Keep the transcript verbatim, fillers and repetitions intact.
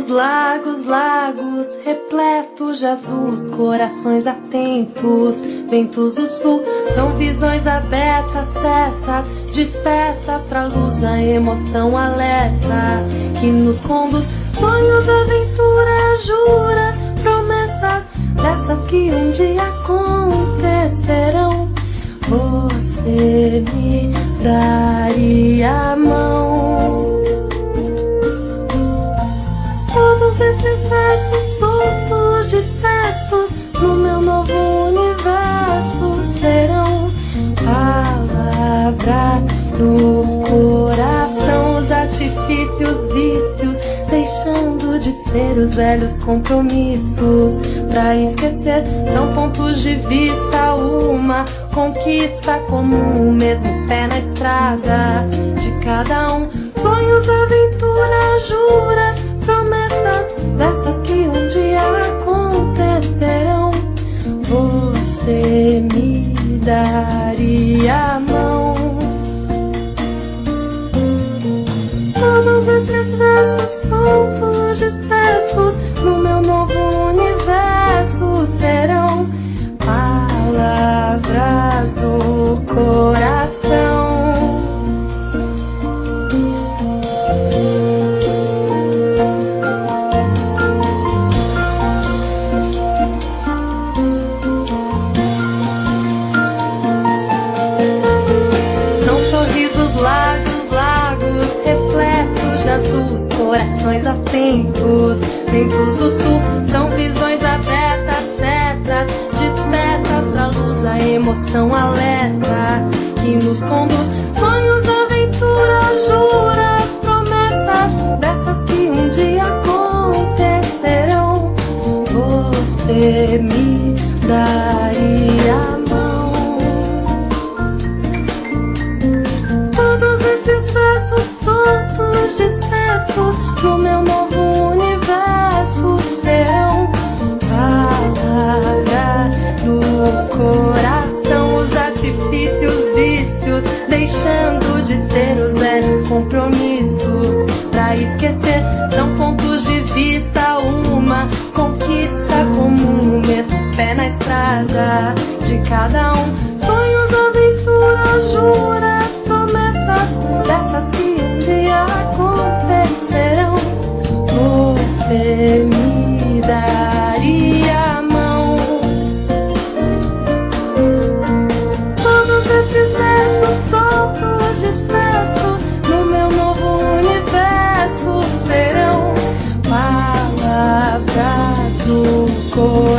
sorrisos, lagos, lagos, repletos de azul, corações atentos, ventos do sul, são visões abertas, setas, despertas pra luz da emoção alerta, que nos conduz, sonhos, aventura, jura, promessas, dessas que um dia acontecerão. Você me daria a mão. Todos esses versos soltos, dispersos no meu novo universo serão palavras do coração, os artifícios, vícios, deixando de ser os velhos compromissos. Pra esquecer, são pontos de vista, uma conquista comum, o mesmo pé na estrada de cada um. Sonhos, aventura, jura, promessas, dessas que um dia acontecerão. Você me daria a mão. Todos esses versos soltos, dispersos no meu novo universo serão palavras do coração. São sorrisos, lagos, lagos, repletos de azul, corações atentos, ventos do sul, são visões abertas, setas, despertas pra luz da emoção alerta, que nos conduz, sonhos, aventura, juras, promessas, dessas que um dia acontecerão. Você me daria a mão. Todos esses versos soltos, dispersos no meu novo universo serão palavras do coração, os artifícios, vícios, deixando de ter os velhos compromissos. Pra esquecer, são pontos de vista, uma conquista comum, o mesmo pé na estrada de cada um. Sonhos, aventura, juras, promessas, dessas que um dia acontecerão. Você me daria a mão. Todos esses versos soltos, dispersos no meu novo universo serão palavras do coração.